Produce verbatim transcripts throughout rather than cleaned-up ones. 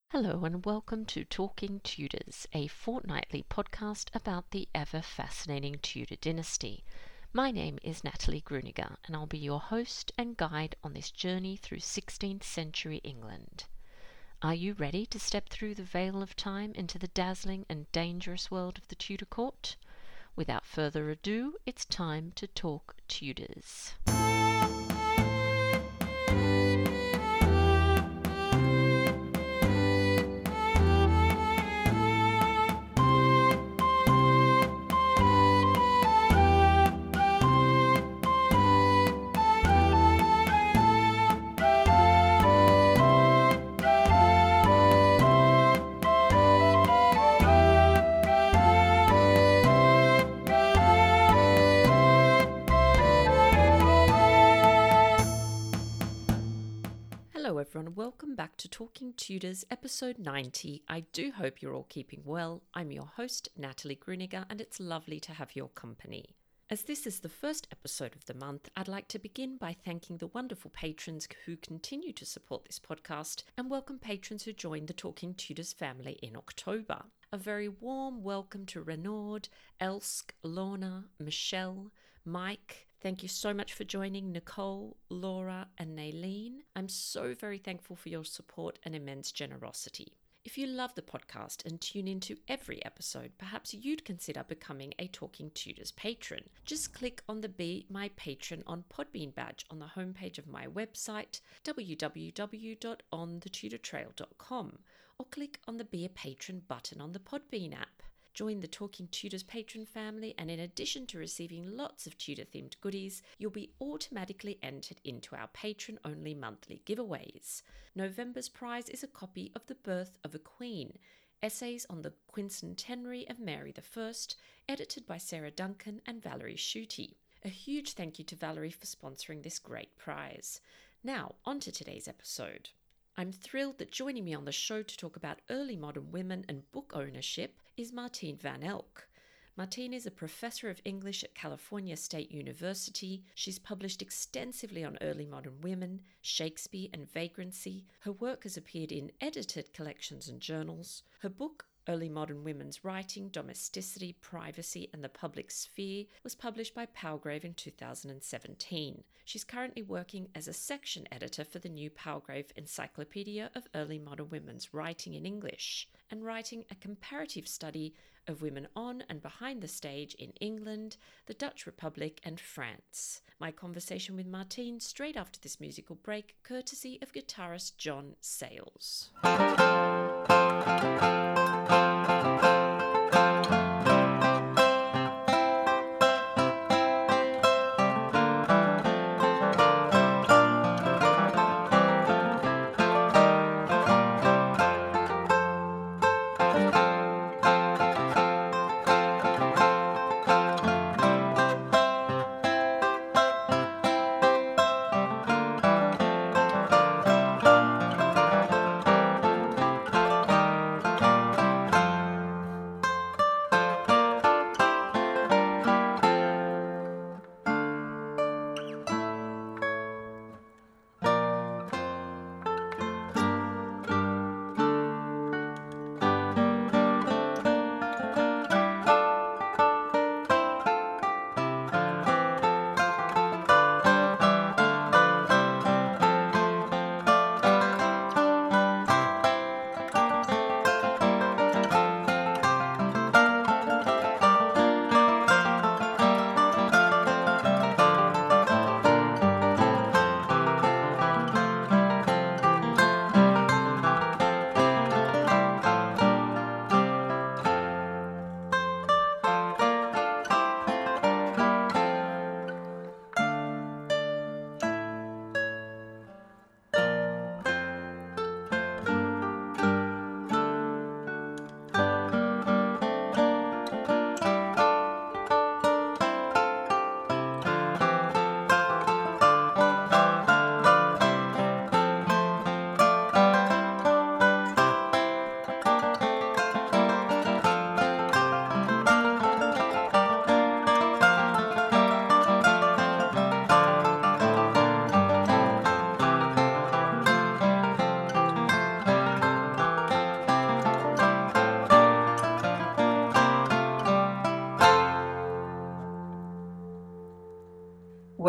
Hello and welcome to Talking Tudors, a fortnightly podcast about the ever-fascinating Tudor dynasty. My name is Natalie Gruniger and I'll be your host and guide on this journey through sixteenth century England. Are you ready to step through the veil of time into the dazzling and dangerous world of the Tudor court? Without further ado, it's time to talk Tudors. Hello everyone, welcome back to Talking Tudors episode ninety. I do hope you're all keeping well. I'm your host Natalie Gruniger and it's lovely to have your company. As this is the first episode of the month, I'd like to begin by thanking the wonderful patrons who continue to support this podcast and welcome patrons who joined the Talking Tudors family in October. A very warm welcome to Renaud, Elsk, Lorna, Michelle, Mike. Thank you so much for joining Nicole, Laura and Naylene. I'm so very thankful for your support and immense generosity. If you love the podcast and tune into every episode, perhaps you'd consider becoming a Talking Tudors patron. Just click on the Be My Patron on Podbean badge on the homepage of my website, w w w dot on the tudor trail dot com, or click on the Be a Patron button on the Podbean app. Join the Talking Tudors patron family, and in addition to receiving lots of Tudor-themed goodies, you'll be automatically entered into our patron-only monthly giveaways. November's prize is a copy of The Birth of a Queen, Essays on the Quincentenary of Mary the First, edited by Sarah Duncan and Valerie Schutte. A huge thank you to Valerie for sponsoring this great prize. Now, on to today's episode. I'm thrilled that joining me on the show to talk about early modern women and book ownership is Martine van Elk. Martine is a professor of English at California State University. She's published extensively on early modern women, Shakespeare and vagrancy. Her work has appeared in edited collections and journals. Her book, Early Modern Women's Writing, Domesticity, Privacy and the Public Sphere, was published by Palgrave in two thousand seventeen. She's currently working as a section editor for the new Palgrave Encyclopedia of Early Modern Women's Writing in English, and writing a comparative study of women on and behind the stage in England, the Dutch Republic and France. My conversation with Martine straight after this musical break, courtesy of guitarist John Sayles.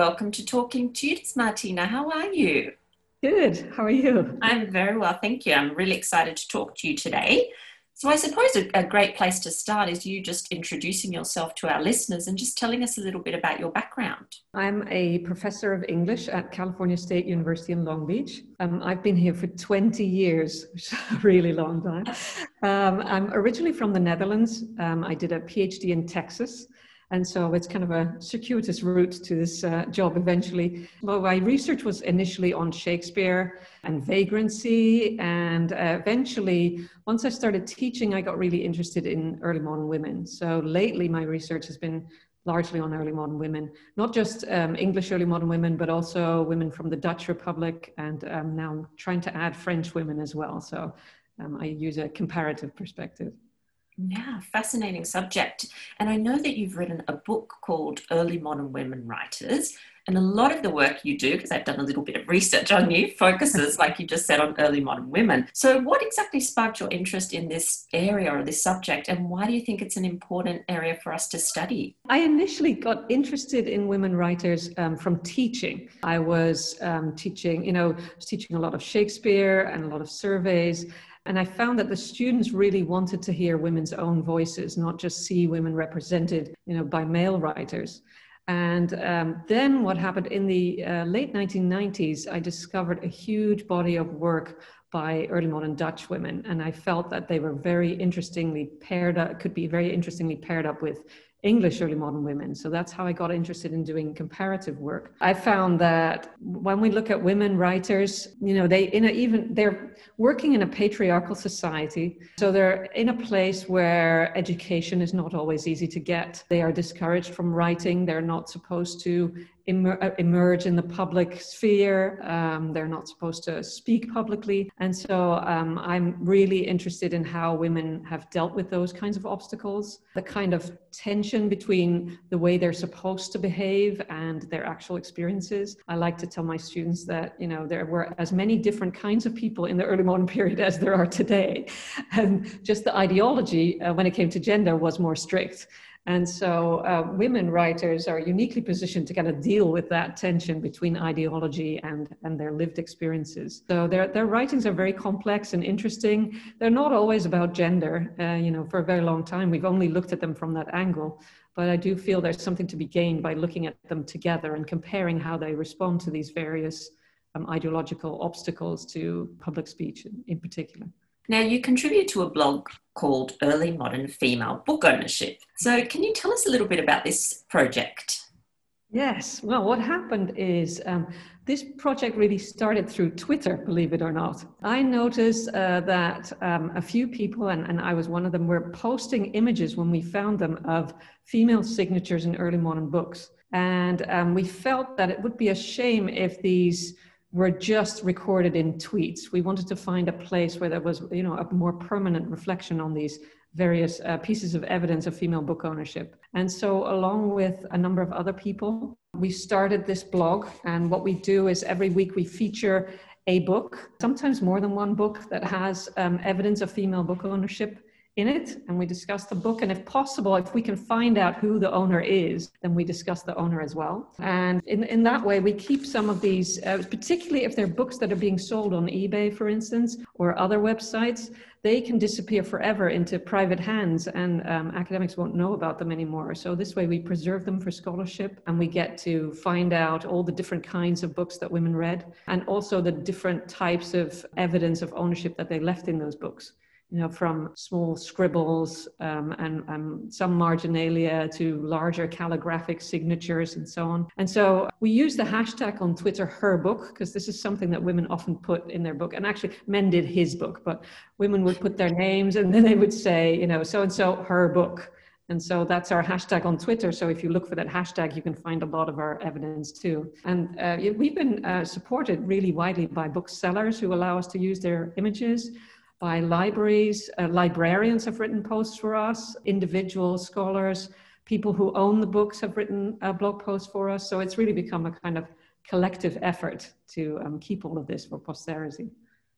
welcome to Talking Tutors, Martina. How are you? Good. How are you? I'm very well, thank you. I'm really excited to talk to you today. So I suppose a, a great place to start is you just introducing yourself to our listeners and just telling us a little bit about your background. I'm a professor of English at California State University in Long Beach. Um, I've been here for twenty years, which is a really long time. Um, I'm originally from the Netherlands. Um, I did a PhD in Texas. And so it's kind of a circuitous route to this uh, job eventually. Well, my research was initially on Shakespeare and vagrancy. And uh, eventually, once I started teaching, I got really interested in early modern women. So lately, my research has been largely on early modern women, not just um, English early modern women, but also women from the Dutch Republic. And um, now I'm trying to add French women as well. So um, I use a comparative perspective. Yeah, fascinating subject. And I know that you've written a book called Early Modern Women Writers. And a lot of the work you do, because I've done a little bit of research on you, focuses, like you just said, on early modern women. So what exactly sparked your interest in this area or this subject? And why do you think it's an important area for us to study? I initially got interested in women writers um, from teaching. I was um, teaching, you know, I was teaching a lot of Shakespeare and a lot of surveys. And I found that the students really wanted to hear women's own voices, not just see women represented, you know, by male writers. And um, then what happened in the uh, late nineteen nineties, I discovered a huge body of work by early modern Dutch women. And I felt that they were very interestingly paired up, could be very interestingly paired up with English early modern women. So that's how I got interested in doing comparative work. I found that when we look at women writers, you know, they in a, even they're working in a patriarchal society. So they're in a place where education is not always easy to get. They are discouraged from writing. They're not supposed to Emer- emerge in the public sphere. Um, they're not supposed to speak publicly. And so um, I'm really interested in how women have dealt with those kinds of obstacles, the kind of tension between the way they're supposed to behave and their actual experiences. I like to tell my students that, you know, there were as many different kinds of people in the early modern period as there are today. And just the ideology uh, when it came to gender was more strict. And so uh, women writers are uniquely positioned to kind of deal with that tension between ideology and, and their lived experiences. So their, their writings are very complex and interesting. They're not always about gender. Uh, you know, for a very long time, we've only looked at them from that angle. But I do feel there's something to be gained by looking at them together and comparing how they respond to these various um, ideological obstacles to public speech in, in particular. Now, you contribute to a blog called Early Modern Female Book Ownership. So can you tell us a little bit about this project? Yes. Well, what happened is um, this project really started through Twitter, believe it or not. I noticed uh, that um, a few people, and, and I was one of them, were posting images when we found them of female signatures in early modern books. And um, we felt that it would be a shame if these were just recorded in tweets. We wanted to find a place where there was, you know, a more permanent reflection on these various uh, pieces of evidence of female book ownership. And so along with a number of other people, we started this blog. And what we do is every week we feature a book, sometimes more than one book, that has um, evidence of female book ownership in it, and we discuss the book, and if possible, if we can find out who the owner is, then we discuss the owner as well. And in, in that way, we keep some of these, uh, particularly if they're books that are being sold on eBay, for instance, or other websites, they can disappear forever into private hands, and um, academics won't know about them anymore. So this way we preserve them for scholarship, and we get to find out all the different kinds of books that women read, and also the different types of evidence of ownership that they left in those books. You know, from small scribbles um, and um, some marginalia to larger calligraphic signatures and so on. And so we use the hashtag on Twitter, her book, because this is something that women often put in their book. And actually, men did his book, but women would put their names and then they would say, you know, so-and-so, her book. And so that's our hashtag on Twitter. So if you look for that hashtag, you can find a lot of our evidence too. And uh, we've been uh, supported really widely by booksellers who allow us to use their images, by libraries. Uh, librarians have written posts for us, individual scholars, people who own the books have written uh, blog posts for us. So it's really become a kind of collective effort to um, keep all of this for posterity.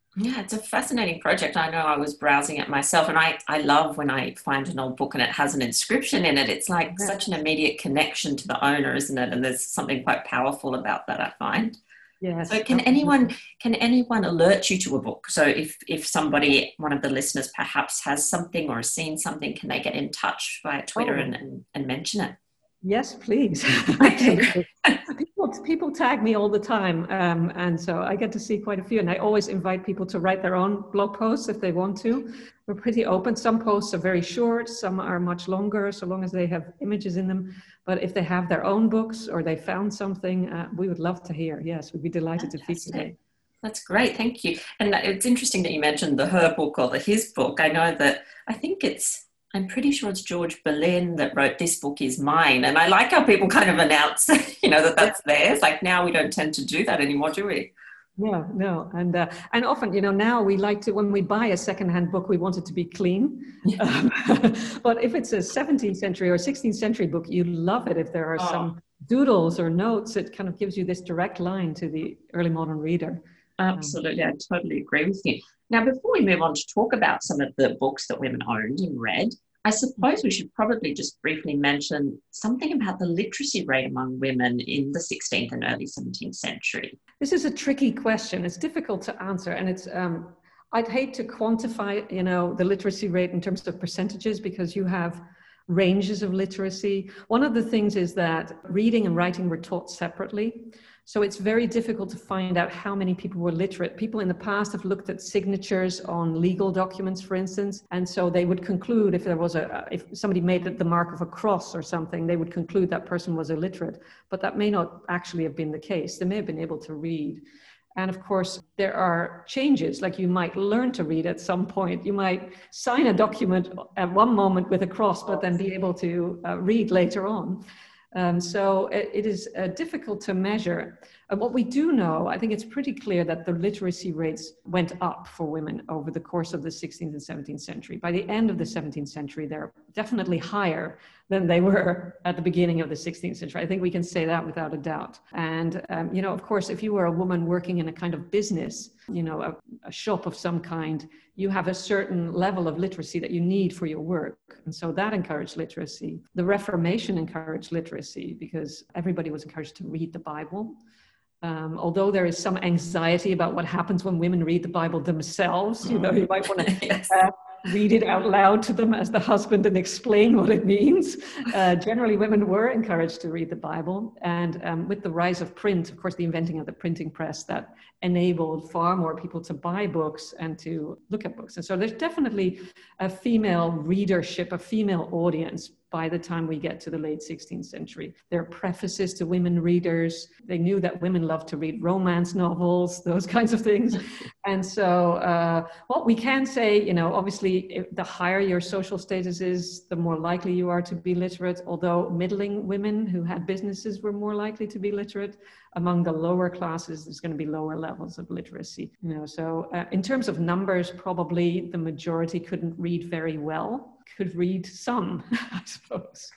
Yeah, it's a fascinating project. I know I was browsing it myself, and I, I love when I find an old book and it has an inscription in it. It's like Yeah. such an immediate connection to the owner, isn't it? And there's something quite powerful about that, I find. So Yes, can anyone absolutely. can anyone alert you to a book? So if if somebody, one of the listeners perhaps has something or has seen something, can they get in touch via Twitter Oh, and, and, and mention it? yes, please. Okay, Absolutely. great. People, people tag me all the time. Um, and so I get to see quite a few. And I always invite people to write their own blog posts if they want to. We're pretty open. Some posts are very short, some are much longer, so long as they have images in them. But if they have their own books or they found something, uh, we would love to hear. Yes, we'd be delighted to feature Fantastic. them. That's great. Thank you. And it's interesting that you mentioned the her book or the his book. I know that I think it's, I'm pretty sure it's George Berlin that wrote This Book Is Mine. And I like how people kind of announce, you know, that that's theirs. Like now we don't tend to do that anymore, do we? Yeah, no, and uh, and often, you know, now we like to, when we buy a secondhand book, we want it to be clean. Yeah. Um, but if it's a seventeenth century or sixteenth century book, you love it if there are Oh, some doodles or notes. It kind of gives you this direct line to the early modern reader. Um, absolutely. I totally agree with you. Now, before we move on to talk about some of the books that women owned and read, I suppose we should probably just briefly mention something about the literacy rate among women in the sixteenth and early seventeenth century. This is a tricky question. It's difficult to answer, and it's um, I'd hate to quantify, you know, the literacy rate in terms of percentages because you have ranges of literacy. One of the things is that reading and writing were taught separately. So it's very difficult to find out how many people were literate. People in the past have looked at signatures on legal documents, for instance, and so they would conclude if there was a, if somebody made the mark of a cross or something, they would conclude that person was illiterate. But that may not actually have been the case. They may have been able to read. And of course, there are changes, like you might learn to read at some point. You might sign a document at one moment with a cross, but then be able to uh, read later on. Um, so it, it is uh, difficult to measure. Uh, what we do know, I think it's pretty clear that the literacy rates went up for women over the course of the sixteenth and seventeenth century. By the end of the seventeenth century, they're definitely higher than they were at the beginning of the sixteenth century. I think we can say that without a doubt. And, um, you know, of course, if you were a woman working in a kind of business, you know, a, a shop of some kind, you have a certain level of literacy that you need for your work. And so that encouraged literacy. The Reformation encouraged literacy because everybody was encouraged to read the Bible. Um, although there is some anxiety about what happens when women read the Bible themselves, you know, you might want to Yes. uh, read it out loud to them as the husband and explain what it means. Uh, generally, women were encouraged to read the Bible. And um, with the rise of print, of course, the inventing of the printing press, that enabled far more people to buy books and to look at books. And so there's definitely a female readership, a female audience by the time we get to the late sixteenth century. There are prefaces to women readers. They knew that women loved to read romance novels, those kinds of things. And so uh, what we can say, you know, obviously, if the higher your social status is, the more likely you are to be literate, although middling women who had businesses were more likely to be literate. Among the lower classes, there's going to be lower levels of literacy. You know, so uh, in terms of numbers, probably the majority couldn't read very well, could read some, I suppose.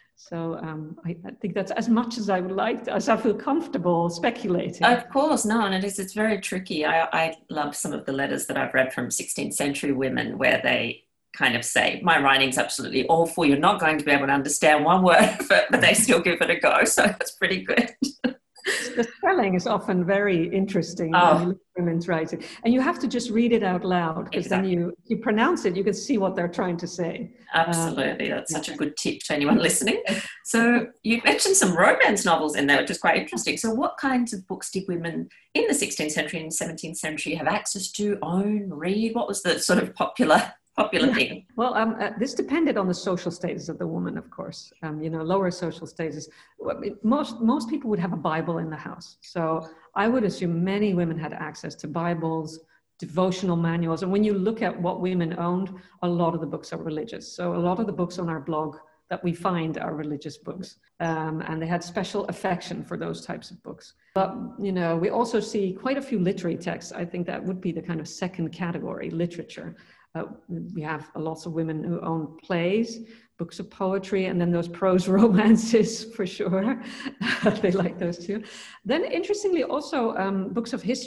So um, I, I think that's as much as I would like, to, as I feel comfortable speculating. Of course, no, and it is, it's very tricky. I, I love some of the letters that I've read from sixteenth century women where they kind of say, my writing's absolutely awful. You're not going to be able to understand one word of it, but they still give it a go. So that's pretty good. The spelling is often very interesting Oh. when you look at women's writing. And you have to just read it out loud, because Exactly. then you, you pronounce it, you can see what they're trying to say. Absolutely. That's such a good tip to anyone listening. So you mentioned some romance novels in there, which is quite interesting. So what kinds of books did women in the sixteenth century and seventeenth century have access to, own, read? What was the sort of popular popular Yeah. thing? Well, um, uh, this depended on the social status of the woman, of course. Um, you know, lower social status. Well, it- Most most people would have a Bible in the house. So I would assume many women had access to Bibles, devotional manuals. And when you look at what women owned, a lot of the books are religious. So a lot of the books on our blog that we find are religious books. Um, and they had special affection for those types of books. But, you know, we also see quite a few literary texts. I think that would be the kind of second category, literature. Uh, we have lots of women who own plays, books of poetry, and then those prose romances for sure. They like those too. Then interestingly also um, books of history.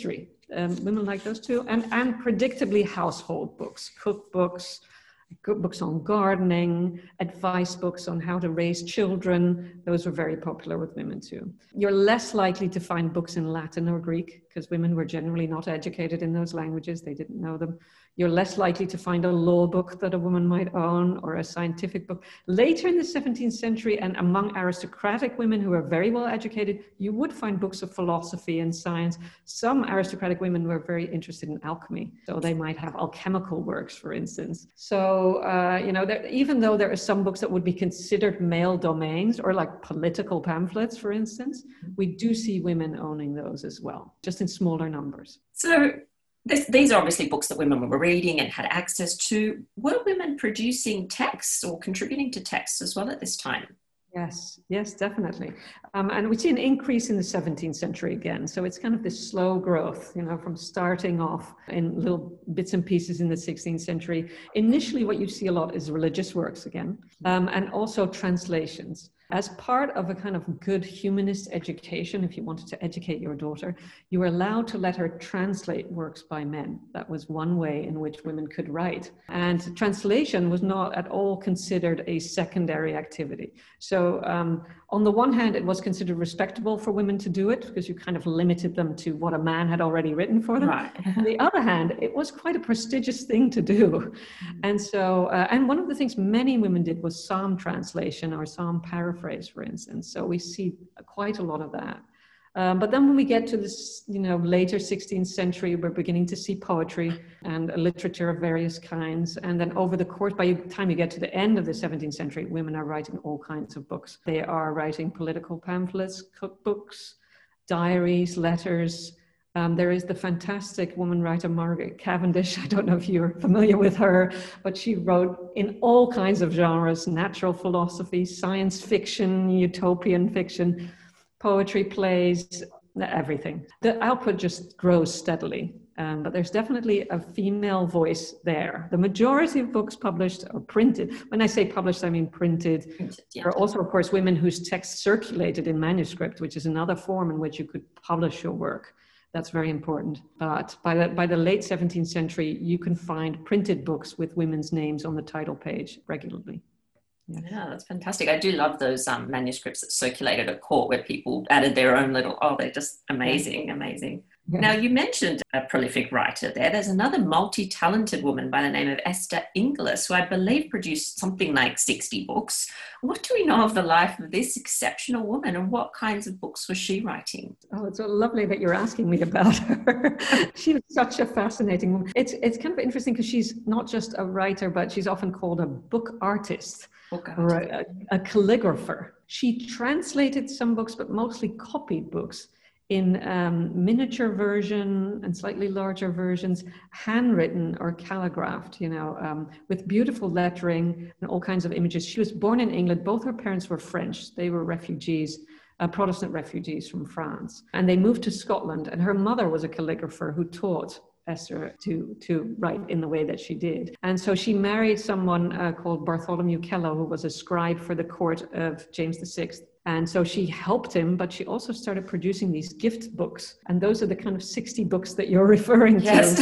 Um, women like those too. And, and predictably household books, cookbooks, books on gardening, advice books on how to raise children. Those were very popular with women too. You're less likely to find books in Latin or Greek because women were generally not educated in those languages. They didn't know them. You're less likely to find a law book that a woman might own or a scientific book. Later in the seventeenth century, and among aristocratic women who were very well educated, you would find books of philosophy and science. Some aristocratic women were very interested in alchemy, so they might have alchemical works, for instance. So, uh, you know, there, even though there are some books that would be considered male domains, or like political pamphlets, for instance, we do see women owning those as well, just in smaller numbers. So, This, these are obviously books that women were reading and had access to. Were women producing texts or contributing to texts as well at this time? Yes, yes, definitely. Um, and we see an increase in the seventeenth century again. So it's kind of this slow growth, you know, from starting off in little bits and pieces in the sixteenth century. Initially, what you see a lot is religious works again, um, and also translations. As part of a kind of good humanist education, if you wanted to educate your daughter, you were allowed to let her translate works by men. That was one way in which women could write. And translation was not at all considered a secondary activity. So um, on the one hand, it was considered respectable for women to do it because you kind of limited them to what a man had already written for them. Right. On the other hand, it was quite a prestigious thing to do. Mm-hmm. And so, uh, and one of the things many women did was psalm translation or psalm paraphrase, for instance. So we see quite a lot of that. Um, but then when we get to this, you know, later sixteenth century, we're beginning to see poetry and literature of various kinds. And then over the course, by the time you get to the end of the seventeenth century, women are writing all kinds of books. They are writing political pamphlets, cookbooks, diaries, letters. Um, there is the fantastic woman writer, Margaret Cavendish. I don't know if you're familiar with her, but she wrote in all kinds of genres: natural philosophy, science fiction, utopian fiction, poetry, plays, everything. The output just grows steadily, um, but there's definitely a female voice there. The majority of books published are printed. When I say published, I mean printed. printed yeah. There are also, of course, women whose texts circulated in manuscript, which is another form in which you could publish your work. That's very important. But by the, by the late seventeenth century, you can find printed books with women's names on the title page regularly. Yeah. yeah, that's fantastic. I do love those um, manuscripts that circulated at court where people added their own little, oh, they're just amazing, yeah. amazing. Yeah. Now, you mentioned a prolific writer there. There's another multi-talented woman by the name of Esther Inglis, who I believe produced something like sixty books. What do we know of the life of this exceptional woman, and what kinds of books was she writing? Oh, it's so lovely that you're asking me about her. She was such a fascinating woman. It's, it's kind of interesting because she's not just a writer, but she's often called a book artist. Book or a, a calligrapher. She translated some books, but mostly copied books in um, miniature version and slightly larger versions, handwritten or calligraphed, you know, um, with beautiful lettering and all kinds of images. She was born in England. Both her parents were French. They were refugees, uh, Protestant refugees from France. And they moved to Scotland. And her mother was a calligrapher who taught Esther to, to write in the way that she did. And so she married someone uh, called Bartholomew Kellow, who was a scribe for the court of James the Sixth. And so she helped him, but she also started producing these gift books. And those are the kind of sixty books that you're referring to. Yes.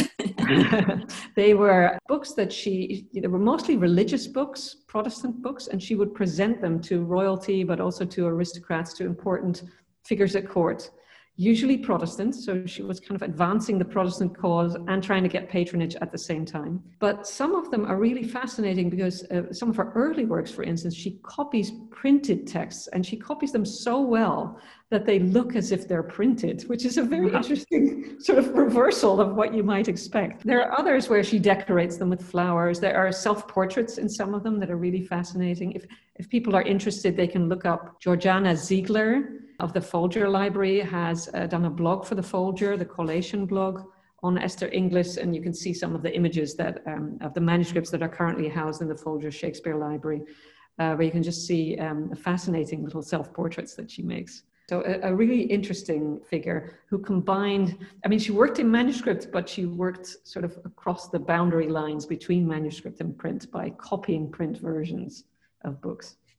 They were books that she, they were mostly religious books, Protestant books, and she would present them to royalty, but also to aristocrats, to important figures at court. Usually Protestant, so she was kind of advancing the Protestant cause and trying to get patronage at the same time. But some of them are really fascinating because uh, some of her early works, for instance, she copies printed texts, and she copies them so well that they look as if they're printed, which is a very wow. interesting sort of reversal of what you might expect. There are others where she decorates them with flowers. There are self-portraits in some of them that are really fascinating. If, if people are interested, they can look up Georgiana Ziegler of the Folger Library, has uh, done a blog for the Folger, the Collation blog, on Esther Inglis, and you can see some of the images that um, of the manuscripts that are currently housed in the Folger Shakespeare Library, uh, where you can just see um, fascinating little self-portraits that she makes. So a, a really interesting figure who combined, I mean, she worked in manuscript, but she worked sort of across the boundary lines between manuscript and print by copying print versions of books.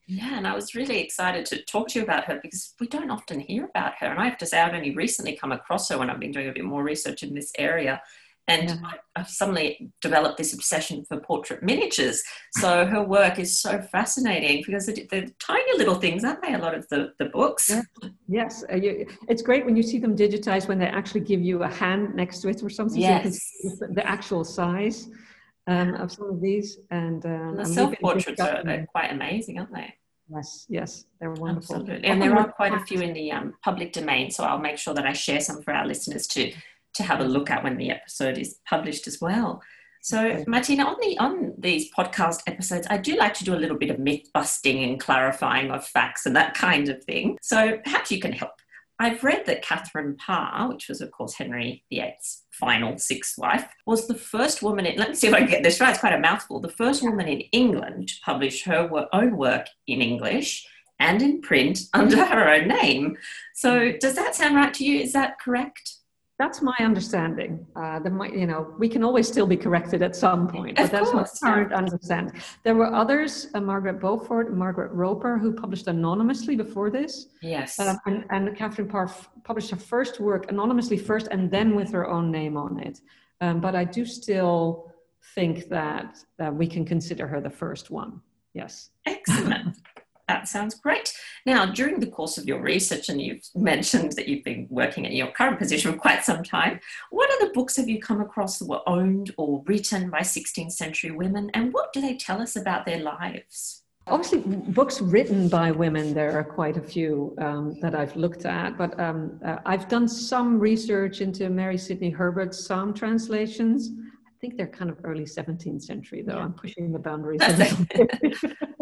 Yeah, and I was really excited to talk to you about her because we don't often hear about her. And I have to say, I've only recently come across her when I've been doing a bit more research in this area. And yeah. I, I've suddenly developed this obsession for portrait miniatures. So her work is so fascinating because they're tiny little things, aren't they? A lot of the, the books. Yeah. Yes. Uh, you, it's great when you see them digitized, when they actually give you a hand next to it or something. Yes. So you can see the actual size um, of some of these. And, um, and the self-portraits are they're quite amazing, aren't they? Yes, yes, they're wonderful. Absolutely. And there are quite a few in the um, public domain. So I'll make sure that I share some for our listeners to to have a look at when the episode is published as well. So Martina, on the on these podcast episodes, I do like to do a little bit of myth busting and clarifying of facts and that kind of thing. So perhaps you can help. I've read that Catherine Parr, which was of course Henry the Eighth's final sixth wife, was the first woman in, let me see if I can get this right, it's quite a mouthful, the first woman in England to publish her own work in English and in print under her own name. So does that sound right to you? Is that correct? That's my understanding. Uh, there might, you know, we can always still be corrected at some point, but of that's course, my current understanding. There were others, uh, Margaret Beaufort and Margaret Roper, who published anonymously before this. Yes. Um, and, and Catherine Parr f- published her first work anonymously first and then with her own name on it. Um, but I do still think that uh, we can consider her the first one. Yes. Excellent. That sounds great. Now, during the course of your research, and you've mentioned that you've been working in your current position for quite some time, what other books have you come across that were owned or written by sixteenth century women, and what do they tell us about their lives? Obviously, books written by women, there are quite a few um, that I've looked at, but um, uh, I've done some research into Mary Sidney Herbert's Psalm translations. I think they're kind of early seventeenth century, though. Yeah. I'm pushing the boundaries a little bit.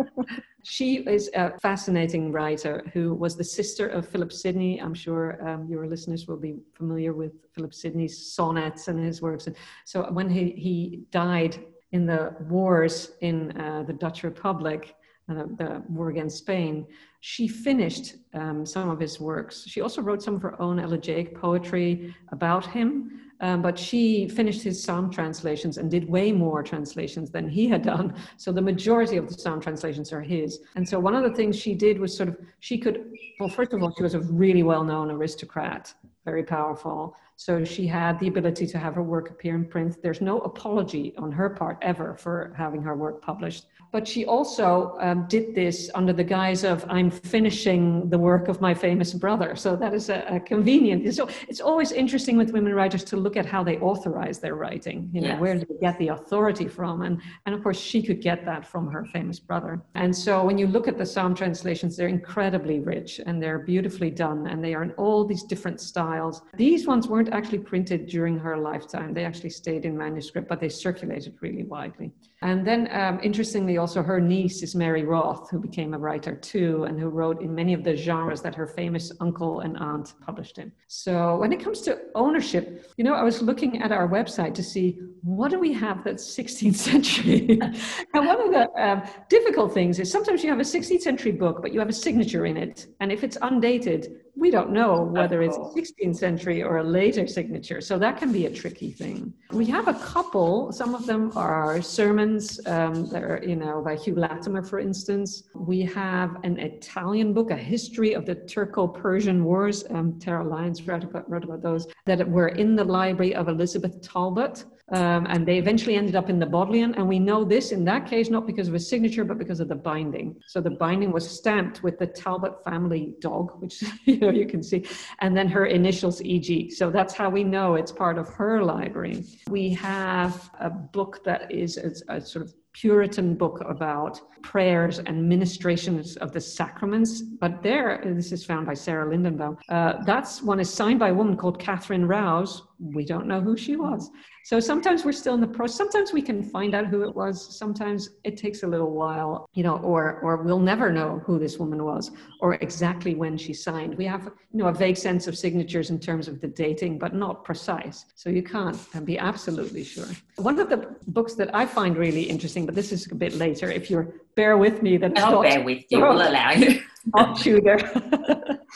She is a fascinating writer who was the sister of Philip Sidney. I'm sure um, your listeners will be familiar with Philip Sidney's sonnets and his works. And so when he, he died in the wars in uh, the Dutch Republic, uh, the war against Spain, she finished um, some of his works. She also wrote some of her own elegiac poetry about him. Um, but she finished his Psalm translations and did way more translations than he had done. So the majority of the Psalm translations are his. And so one of the things she did was sort of, she could, well, first of all, she was a really well-known aristocrat, very powerful. So she had the ability to have her work appear in print. There's no apology on her part ever for having her work published. But she also um, did this under the guise of, I'm finishing the work of my famous brother. So that is a, a convenient. So it's always interesting with women writers to look at how they authorize their writing. You know, yes. Where do they get the authority from? And, and of course, she could get that from her famous brother. And so when you look at the Psalm translations, they're incredibly rich and they're beautifully done. And they are in all these different styles. These ones weren't actually printed during her lifetime. They actually stayed in manuscript, but they circulated really widely. And then, um, interestingly, also her niece is Mary Roth, who became a writer too, and who wrote in many of the genres that her famous uncle and aunt published in. So when it comes to ownership, you know, I was looking at our website to see what do we have that's sixteenth century. And one of the um, difficult things is sometimes you have a sixteenth century book, but you have a signature in it. And if it's undated, we don't know whether it's a sixteenth century or a later signature. So that can be a tricky thing. We have a couple, some of them are sermons um, that are, you know, by Hugh Latimer, for instance. We have an Italian book, a history of the Turco-Persian Wars. Um, Tara Lyons wrote about, wrote about those, that were in the library of Elizabeth Talbot. Um, and they eventually ended up in the Bodleian. And we know this in that case, not because of a signature, but because of the binding. So the binding was stamped with the Talbot family dog, which you know you can see, and then her initials E G. So that's how we know it's part of her library. We have a book that is a, a sort of Puritan book about prayers and ministrations of the sacraments. But there, this is found by Sarah Lindenbaum. Uh, that's one is signed by a woman called Catherine Rouse. We don't know who she was. So sometimes we're still in the process. Sometimes we can find out who it was. Sometimes it takes a little while, you know, or or we'll never know who this woman was or exactly when she signed. We have, you know, a vague sense of signatures in terms of the dating, but not precise. So you can't be absolutely sure. One of the books that I find really interesting, but this is a bit later, if you're bear with me, then I'll bear with you. We'll allow you. Not Tudor.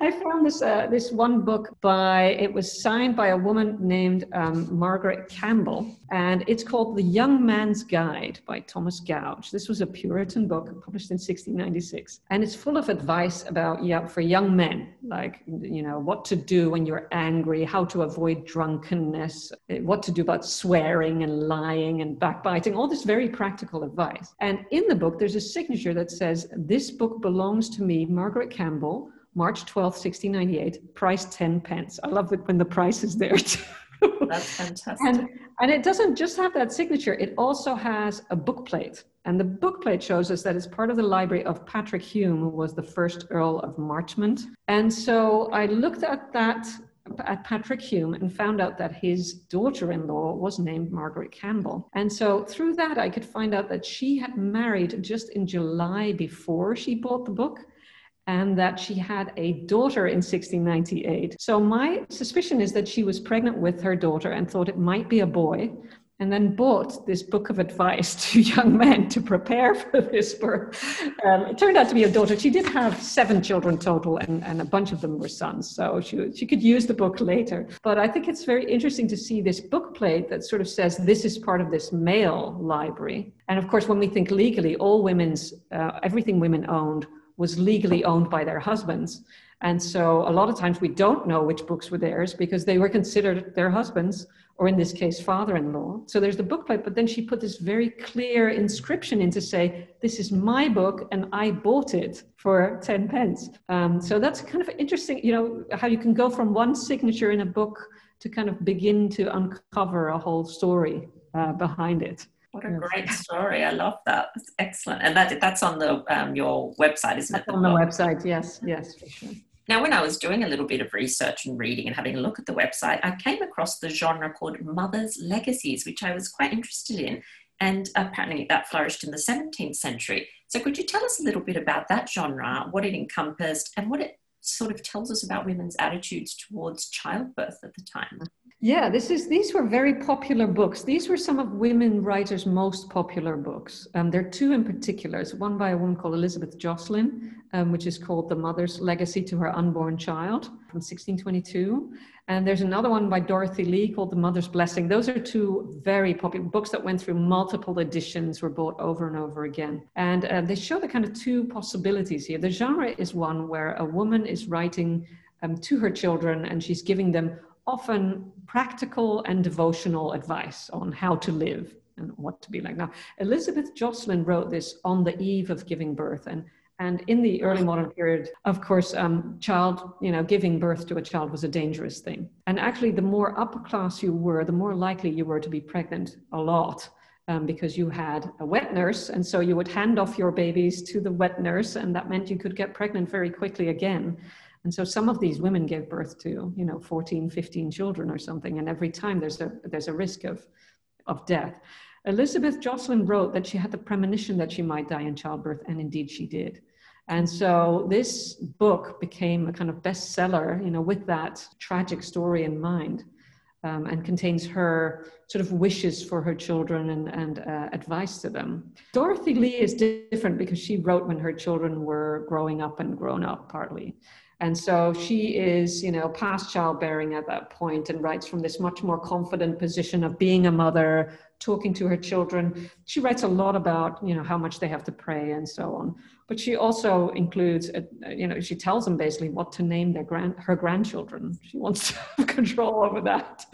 I found this uh, this one book by, it was signed by a woman named um, Margaret Campbell, and it's called The Young Man's Guide by Thomas Gouge. This was a Puritan book published in sixteen ninety-six, and it's full of advice about, yeah, for young men, like, you know, what to do when you're angry, how to avoid drunkenness, what to do about swearing and lying and backbiting, all this very practical advice. And in the book, there's a signature that says, "This book belongs to me, Margaret Campbell, March twelfth, sixteen ninety-eight, price ten pence." I love it when the price is there too. That's fantastic. And, and it doesn't just have that signature, it also has a book plate. And the book plate shows us that it's part of the library of Patrick Hume, who was the first Earl of Marchmont. And so I looked at that, at Patrick Hume, and found out that his daughter-in-law was named Margaret Campbell. And so through that, I could find out that she had married just in July before she bought the book, and that she had a daughter in sixteen ninety-eight. So my suspicion is that she was pregnant with her daughter and thought it might be a boy, and then bought this book of advice to young men to prepare for this birth. Um, it turned out to be a daughter. She did have seven children total, and, and a bunch of them were sons, so she, she could use the book later. But I think it's very interesting to see this book plate that sort of says this is part of this male library. And of course, when we think legally, all women's, uh, everything women owned was legally owned by their husbands. And so a lot of times we don't know which books were theirs because they were considered their husbands, or in this case, father-in-law. So there's the book plate, but then she put this very clear inscription in to say, this is my book and I bought it for ten pence. Um, so that's kind of interesting, you know, how you can go from one signature in a book to kind of begin to uncover a whole story uh, behind it. What a great story. I love that. That's excellent. And that that's on the um, your website, isn't it? That's on the website, yes, yes, for sure. Now, when I was doing a little bit of research and reading and having a look at the website, I came across the genre called Mother's Legacies, which I was quite interested in. And apparently that flourished in the seventeenth century. So could you tell us a little bit about that genre, what it encompassed, and what it sort of tells us about women's attitudes towards childbirth at the time? Yeah, this is. These were very popular books. These were some of women writers' most popular books. Um, there are two in particular. It's one by a woman called Elizabeth Jocelyn, um, which is called The Mother's Legacy to Her Unborn Child from sixteen twenty-two. And there's another one by Dorothy Lee called The Mother's Blessing. Those are two very popular books that went through multiple editions, were bought over and over again. And uh, they show the kind of two possibilities here. The genre is one where a woman is writing um, to her children, and she's giving them often practical and devotional advice on how to live and what to be like. Now, Elizabeth Jocelyn wrote this on the eve of giving birth. And, and in the early modern period, of course, um, child, you know, giving birth to a child was a dangerous thing. And actually, the more upper class you were, the more likely you were to be pregnant a lot. Um, because you had a wet nurse, and so you would hand off your babies to the wet nurse, and that meant you could get pregnant very quickly again. And so some of these women gave birth to, you know, fourteen, fifteen children or something. And every time there's a there's a risk of, of death. Elizabeth Jocelyn wrote that she had the premonition that she might die in childbirth, and indeed she did. And so this book became a kind of bestseller, you know, with that tragic story in mind, um, and contains her sort of wishes for her children and, and uh, advice to them. Dorothy Lee is different because she wrote when her children were growing up and grown up, partly. And so she is, you know, past childbearing at that point and writes from this much more confident position of being a mother, talking to her children. She writes a lot about, you know, how much they have to pray and so on. But she also includes, a, you know, she tells them basically what to name their grand, her grandchildren. She wants to have control over that.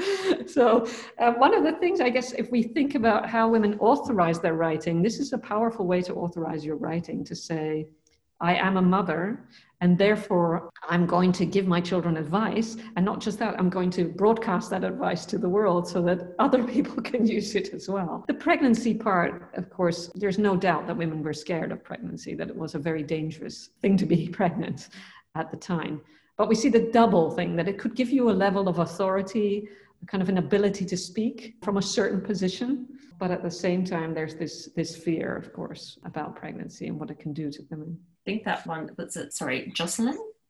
So uh, one of the things, I guess, if we think about how women authorize their writing, this is a powerful way to authorize your writing, to say, I am a mother, and therefore I'm going to give my children advice. And not just that, I'm going to broadcast that advice to the world so that other people can use it as well. The pregnancy part, of course, there's no doubt that women were scared of pregnancy, that it was a very dangerous thing to be pregnant at the time. But we see the double thing, that it could give you a level of authority, kind of an ability to speak from a certain position. But at the same time, there's this this fear, of course, about pregnancy and what it can do to women. I think that one was it, sorry, Jocelyn?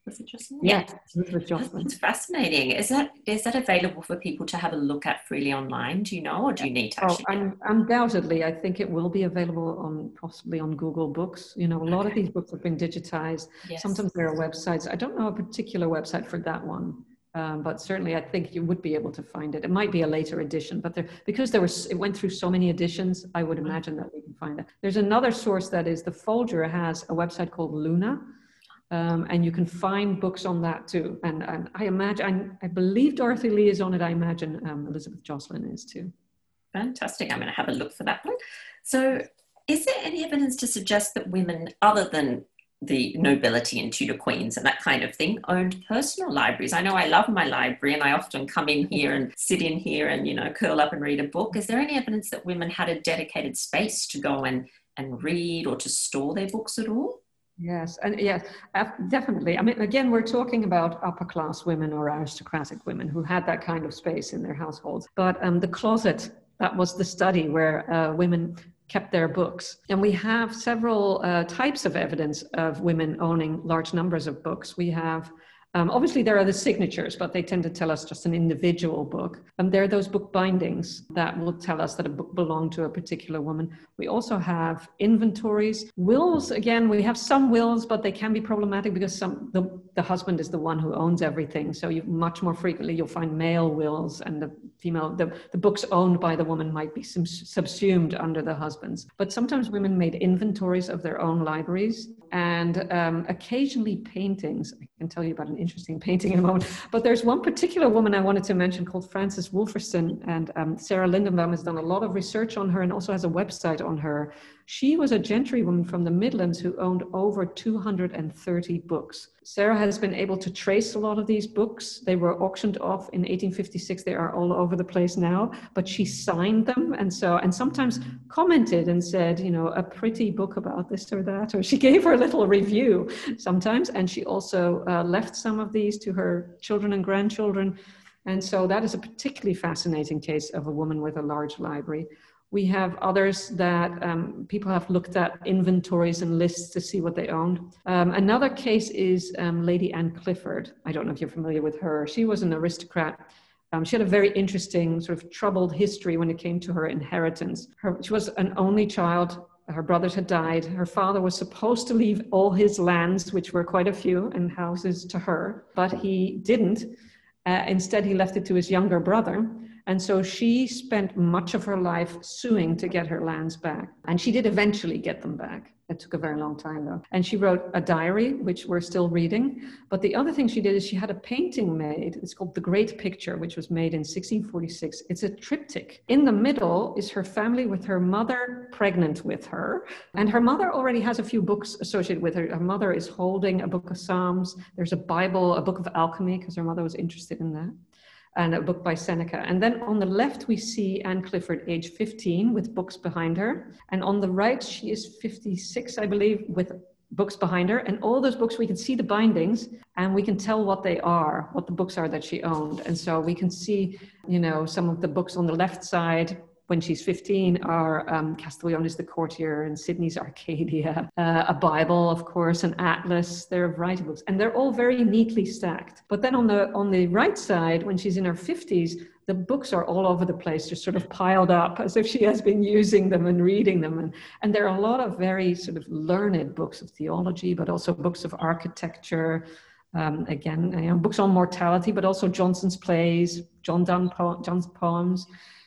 Was it Jocelyn? Yeah, Yeah. Elizabeth Jocelyn. It's fascinating. Is that is that available for people to have a look at freely online? Do you know, or do you need to Oh, actually? un- undoubtedly, I think it will be available on possibly on Google Books. You know, a lot Okay. of these books have been digitized. Yes. Sometimes there are websites. I don't know a particular website for that one, um, but certainly I think you would be able to find it. It might be a later edition, but there, because there was, it went through so many editions, I would imagine that we can find it. There's another source that is the Folger has a website called Luna. Um, and you can find books on that too. And, and I imagine, I, I believe Dorothy Lee is on it. I imagine um, Elizabeth Jocelyn is too. Fantastic. I'm going to have a look for that one. So is there any evidence to suggest that women, other than the nobility and Tudor queens and that kind of thing, owned personal libraries? I know I love my library and I often come in here and sit in here and, you know, curl up and read a book. Is there any evidence that women had a dedicated space to go and, and read or to store their books at all? Yes, and yes, definitely. I mean, again, we're talking about upper class women or aristocratic women who had that kind of space in their households. But um, the closet, that was the study where uh, women kept their books. And we have several uh, types of evidence of women owning large numbers of books. We have Um, obviously, there are the signatures, but they tend to tell us just an individual book. And there are those book bindings that will tell us that a book belonged to a particular woman. We also have inventories. Wills, again, we have some wills, but they can be problematic because some the, the husband is the one who owns everything. So you much more frequently, you'll find male wills, and the female, the, the books owned by the woman might be subsumed under the husband's. But sometimes women made inventories of their own libraries, and um, occasionally paintings. I can tell you about an interesting painting in a moment, but there's one particular woman I wanted to mention called Frances Wolferson, and um, Sarah Lindenbaum has done a lot of research on her and also has a website on her. She was a gentrywoman from the Midlands who owned over two hundred thirty books. Sarah has been able to trace a lot of these books. They were auctioned off in eighteen fifty-six. They are all over the place now, but she signed them, and so and sometimes commented and said, you know, a pretty book about this or that, or she gave her a little review sometimes, and she also uh, left some of these to her children and grandchildren. And so that is a particularly fascinating case of a woman with a large library. We have others that um, people have looked at inventories and lists to see what they owned. Um, another case is um, Lady Anne Clifford. I don't know if you're familiar with her. She was an aristocrat. Um, she had a very interesting sort of troubled history when it came to her inheritance. Her, she was an only child. Her brothers had died. Her father was supposed to leave all his lands, which were quite a few, and houses to her, but he didn't. Uh, instead, he left it to his younger brother. And so she spent much of her life suing to get her lands back. And she did eventually get them back. It took a very long time though. And she wrote a diary, which we're still reading. But the other thing she did is she had a painting made. It's called The Great Picture, which was made in sixteen forty-six. It's a triptych. In the middle is her family with her mother pregnant with her. And her mother already has a few books associated with her. Her mother is holding a book of Psalms. There's a Bible, a book of alchemy, because her mother was interested in that, and a book by Seneca. And then on the left, we see Anne Clifford, age fifteen, with books behind her. And on the right, she is fifty-six, I believe, with books behind her. And all those books, we can see the bindings and we can tell what they are, what the books are that she owned. And so we can see, you know, some of the books on the left side when she's fifteen are um, Castiglione's The Courtier and Sidney's Arcadia, uh, a Bible, of course, an atlas. There are a variety of books, and they're all very neatly stacked. But then on the on the right side, when she's in her fifties, the books are all over the place, just sort of piled up as if she has been using them and reading them. And, and there are a lot of very sort of learned books of theology, but also books of architecture, um, again, you know, books on mortality, but also Johnson's plays, John Donne po- John's poems.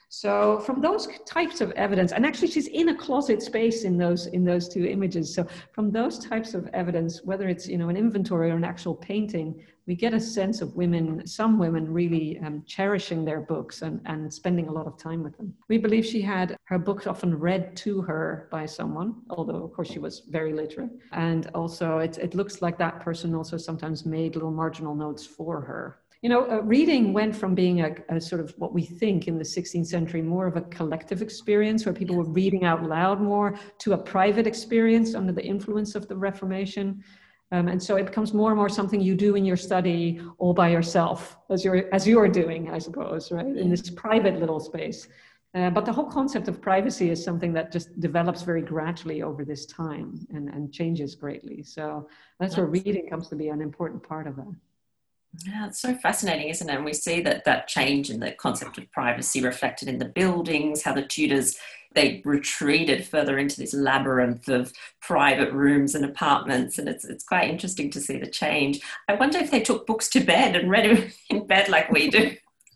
So from those types of evidence, and actually she's in a closet space in those in those two images. So from those types of evidence, whether it's, you know, an inventory or an actual painting, we get a sense of women, some women really um, cherishing their books and, and spending a lot of time with them. We believe she had her books often read to her by someone, although of course she was very literate. And also it, it looks like that person also sometimes made little marginal notes for her. You know, uh, reading went from being a, a sort of what we think in the sixteenth century, more of a collective experience where people were reading out loud more, to a private experience under the influence of the Reformation. Um, and so it becomes more and more something you do in your study all by yourself, as you're, as you're doing, I suppose, right? In this private little space. Uh, but the whole concept of privacy is something that just develops very gradually over this time and, and changes greatly. So that's where reading comes to be an important part of that. Yeah, it's so fascinating, isn't it? And we see that that change in the concept of privacy reflected in the buildings, how the Tudors, they retreated further into this labyrinth of private rooms and apartments. And it's it's quite interesting to see the change. I wonder if they took books to bed and read them in bed like we do.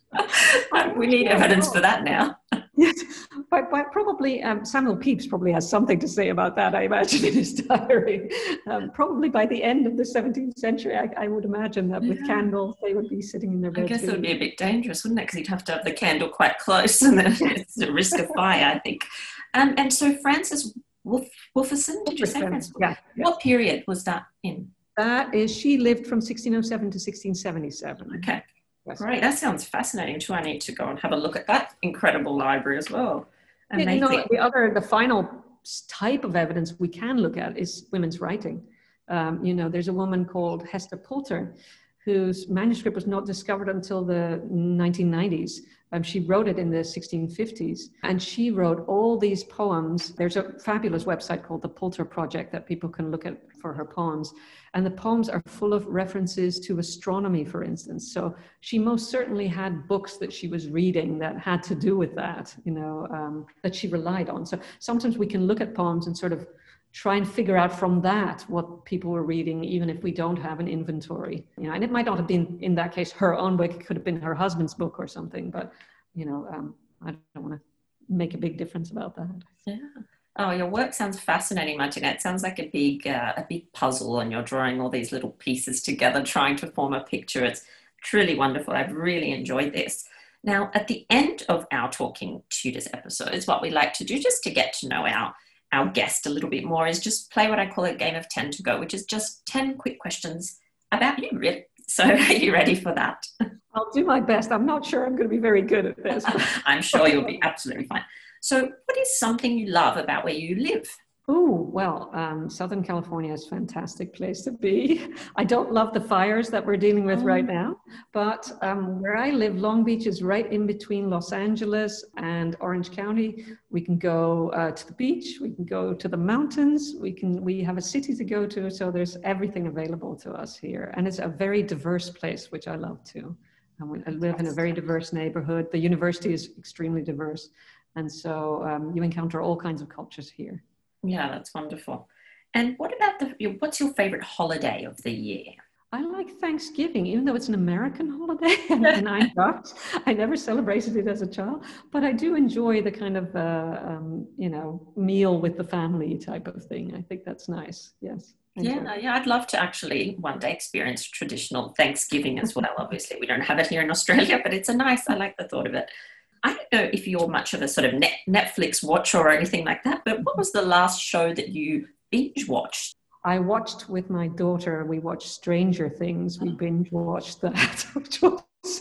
We need evidence for that now. Yes, but, but probably um, Samuel Pepys probably has something to say about that, I imagine, in his diary. Um, probably by the end of the seventeenth century, I, I would imagine that with yeah. candles, they would be sitting in their bed. I guess it would be a bit dangerous, wouldn't it? Because you'd have to have the candle quite close and then it's a risk of fire, I think. Um, and so Frances Wolf, Wolferson, did you say Frances? Yeah, yeah. What period was that in? That is, she lived from sixteen oh seven to sixteen seventy-seven. Okay. Great, that sounds fascinating too. I need to go and have a look at that incredible library as well. Yeah, you know, the other, the final type of evidence we can look at is women's writing. Um, you know, there's a woman called Hester Poulter, whose manuscript was not discovered until the nineteen nineties. Um, she wrote it in the sixteen fifties, and she wrote all these poems. There's a fabulous website called the Poulter Project that people can look at for her poems. And the poems are full of references to astronomy, for instance. So she most certainly had books that she was reading that had to do with that, you know, um, that she relied on. So sometimes we can look at poems and sort of try and figure out from that what people were reading, even if we don't have an inventory. You know, and it might not have been, in that case, her own book. It could have been her husband's book or something. But, you know, um, I don't want to make a big difference about that. Yeah. Oh, your work sounds fascinating, Martina. It sounds like a big, uh, a big puzzle, and you're drawing all these little pieces together, trying to form a picture. It's truly wonderful. I've really enjoyed this. Now, at the end of our Talking Tudors episodes, what we like to do, just to get to know our, our guest a little bit more, is just play what I call a game of ten to go, which is just ten quick questions about you, really. So are you ready for that? I'll do my best. I'm not sure I'm going to be very good at this. I'm sure you'll be absolutely fine. So what is something you love about where you live? Oh, well, um, Southern California is a fantastic place to be. I don't love the fires that we're dealing with oh. right now, but um, where I live, Long Beach is right in between Los Angeles and Orange County. We can go uh, to the beach, we can go to the mountains, we can we have a city to go to, so there's everything available to us here. And it's a very diverse place, which I love too. Um, I live in a very diverse neighborhood. The university is extremely diverse. And so um, you encounter all kinds of cultures here. Yeah, that's wonderful. And what about the, what's your favorite holiday of the year? I like Thanksgiving, even though it's an American holiday and, and I'm Dutch. I never celebrated it as a child, but I do enjoy the kind of, uh, um, you know, meal with the family type of thing. I think that's nice. Yes. Yeah, yeah, I'd love to actually one day experience traditional Thanksgiving as well. Obviously, we don't have it here in Australia, but it's a nice, I like the thought of it. I don't know if you're much of a sort of net, Netflix watcher or anything like that, but what was the last show that you binge watched? I watched with my daughter, we watched Stranger Things. We binge watched that, which was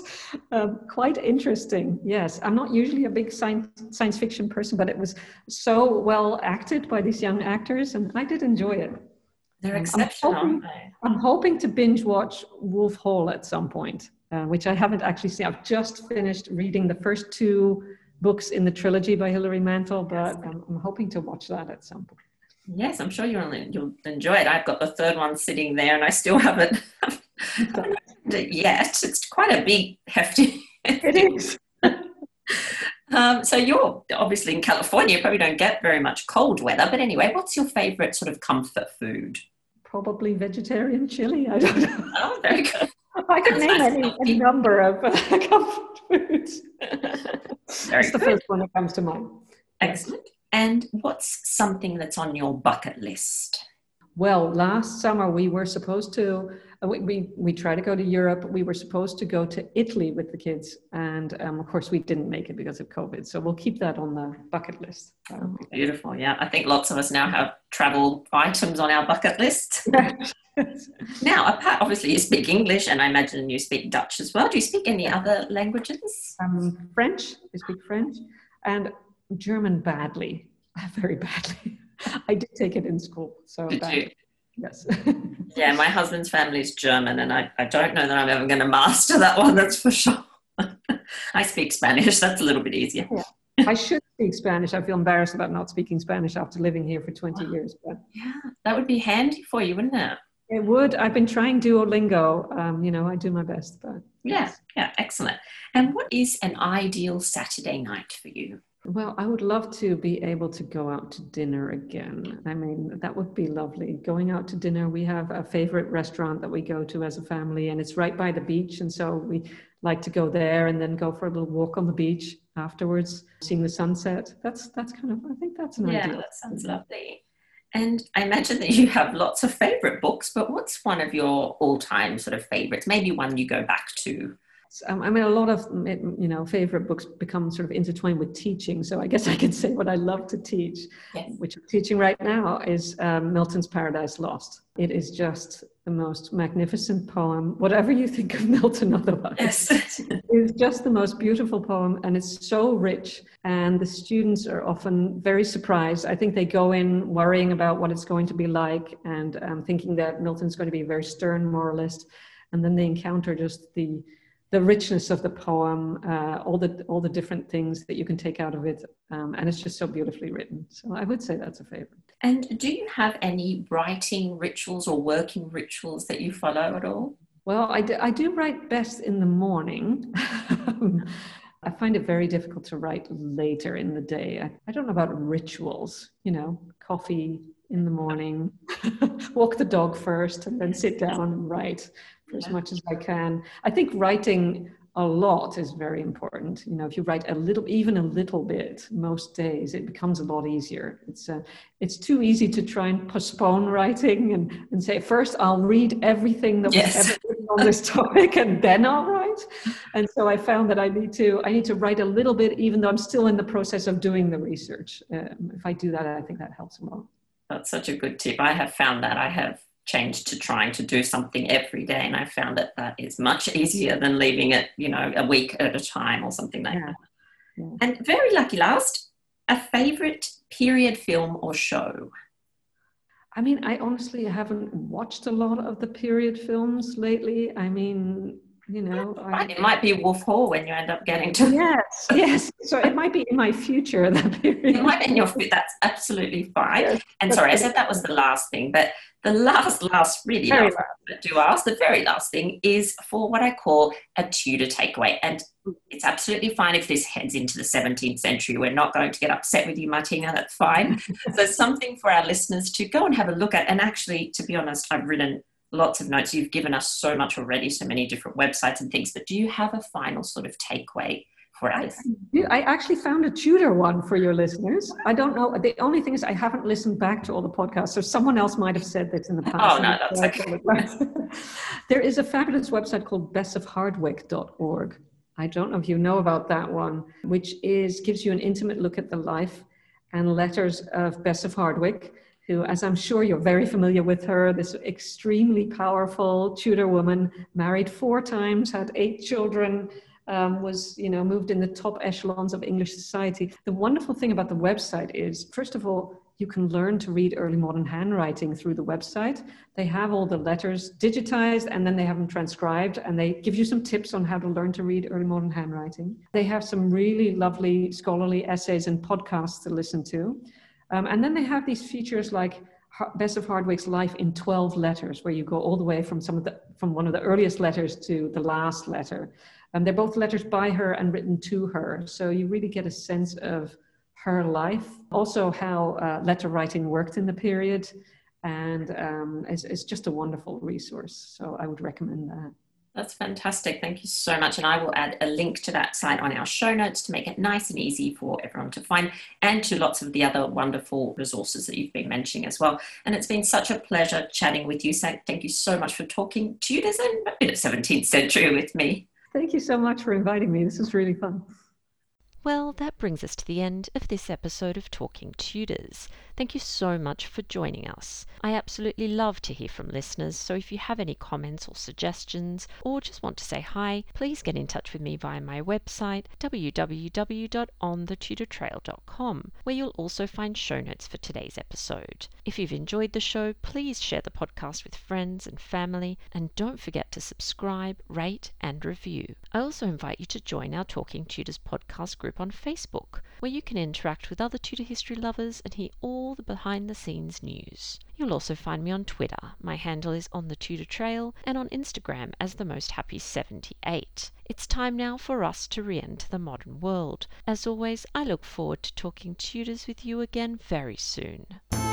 um, quite interesting. Yes, I'm not usually a big science, science fiction person, but it was so well acted by these young actors, and I did enjoy it. They're exceptional, I'm hoping, aren't they? I'm hoping to binge watch Wolf Hall at some point. Uh, which I haven't actually seen. I've just finished reading the first two books in the trilogy by Hilary Mantel, but I'm, I'm hoping to watch that at some point. Yes, I'm sure you'll, you'll enjoy it. I've got the third one sitting there and I still haven't read it yet. It's quite a big, hefty. It is. um, so you're obviously in California, you probably don't get very much cold weather, but anyway, what's your favourite sort of comfort food? Probably vegetarian chili. I don't know. Oh, very good. I could name any, a number of uh, comfort foods. That's the first one that comes to mind. Excellent. And what's something that's on your bucket list? Well, last summer we were supposed to, uh, we, we, we tried to go to Europe. We were supposed to go to Italy with the kids. And um, of course we didn't make it because of COVID. So we'll keep that on the bucket list. Oh, beautiful. Yeah. I think lots of us now have travel items on our bucket list. Now, apart, obviously you speak English and I imagine you speak Dutch as well. Do you speak any other languages? Um, French, I speak French, and German badly, very badly. I did take it in school. So did you? Yes. Yeah, my husband's family is German and I, I don't know that I'm ever going to master that one, that's for sure. I speak Spanish, that's a little bit easier. Yeah. I should speak Spanish. I feel embarrassed about not speaking Spanish after living here for twenty wow. years. But yeah, that would be handy for you, wouldn't it? It would. I've been trying Duolingo. Um, you know, I do my best. But yeah, yes. yeah, excellent. And what is an ideal Saturday night for you? Well, I would love to be able to go out to dinner again. I mean, that would be lovely. Going out to dinner, we have a favorite restaurant that we go to as a family, and it's right by the beach. And so we like to go there and then go for a little walk on the beach afterwards, seeing the sunset. That's that's kind of, I think that's an yeah, ideal. Yeah, that sounds lovely. And I imagine that you have lots of favorite books, but what's one of your all-time sort of favorites? Maybe one you go back to. Um, I mean, a lot of, you know, favorite books become sort of intertwined with teaching. So I guess I could say what I love to teach, yes. which I'm teaching right now, is um, Milton's Paradise Lost. It is just the most magnificent poem. Whatever you think of Milton otherwise, yes. it's just the most beautiful poem, and it's so rich. And the students are often very surprised. I think they go in worrying about what it's going to be like, and um, thinking that Milton's going to be a very stern moralist, and then they encounter just the the richness of the poem, uh, all the all the different things that you can take out of it, um, and it's just so beautifully written. So I would say that's a favorite. And do you have any writing rituals or working rituals that you follow at all? Well, I do, I do write best in the morning. I find it very difficult to write later in the day. I, I don't know about rituals, you know, coffee in the morning, walk the dog first, and then sit down and write for as much as I can. I think writing a lot is very important. You know, if you write a little, even a little bit, most days, it becomes a lot easier. It's uh, it's too easy to try and postpone writing and, and say, first I'll read everything that yes. was ever written on this topic and then I'll write. And so I found that I need to I need to write a little bit, even though I'm still in the process of doing the research. Um, if I do that, I think that helps a lot. That's such a good tip. I have found that I have changed to trying to do something every day, and I found that that is much easier than leaving it, you know, a week at a time or something like yeah. that. Yeah. And very lucky last, a favorite period film or show? I mean, I honestly haven't watched a lot of the period films lately. I mean, you know, right. I, it might be Wolf Hall when you end up getting to. Yes, yes. So it might be in my future, that period. It might be in your future. That's absolutely fine. Yes. And sorry, I said that was the last thing, but the last, last, really very last, last. do ask, the very last thing is for what I call a Tudor takeaway. And it's absolutely fine if this heads into the seventeenth century. We're not going to get upset with you, Martina. That's fine. So something for our listeners to go and have a look at. And actually, to be honest, I've written lots of notes. You've given us so much already, so many different websites and things, but do you have a final sort of takeaway for us? I actually found a Tudor one for your listeners. I don't know. The only thing is I haven't listened back to all the podcasts, so someone else might have said this in the past. Oh, no, that's okay. There is a fabulous website called bess of hardwick dot org. I don't know if you know about that one, which is gives you an intimate look at the life and letters of Bess of Hardwick, who, as I'm sure you're very familiar with her, this extremely powerful Tudor woman, married four times, had eight children, um, was, you know, moved in the top echelons of English society. The wonderful thing about the website is, first of all, you can learn to read early modern handwriting through the website. They have all the letters digitized, and then they have them transcribed, and they give you some tips on how to learn to read early modern handwriting. They have some really lovely scholarly essays and podcasts to listen to. Um, and then they have these features like Bess of Hardwick's Life in twelve Letters, where you go all the way from some of the from one of the earliest letters to the last letter. And they're both letters by her and written to her. So you really get a sense of her life, also how uh, letter writing worked in the period. And um, it's, it's just a wonderful resource. So I would recommend that. That's fantastic. Thank you so much. And I will add a link to that site on our show notes to make it nice and easy for everyone to find, and to lots of the other wonderful resources that you've been mentioning as well. And it's been such a pleasure chatting with you. So thank you so much for talking Tudors and in the seventeenth century with me. Thank you so much for inviting me. This was really fun. Well, that brings us to the end of this episode of Talking Tudors. Thank you so much for joining us. I absolutely love to hear from listeners, so if you have any comments or suggestions, or just want to say hi, please get in touch with me via my website, w w w dot on the tudor trail dot com, where you'll also find show notes for today's episode. If you've enjoyed the show, please share the podcast with friends and family, and don't forget to subscribe, rate, and review. I also invite you to join our Talking Tudors podcast group on Facebook, where you can interact with other Tudor history lovers and hear all the behind-the-scenes news. You'll also find me on Twitter. My handle is On the Tudor Trail, and on Instagram as The Most Happy seventy-eight. It's time now for us to re-enter the modern world. As always, I look forward to talking Tudors with you again very soon.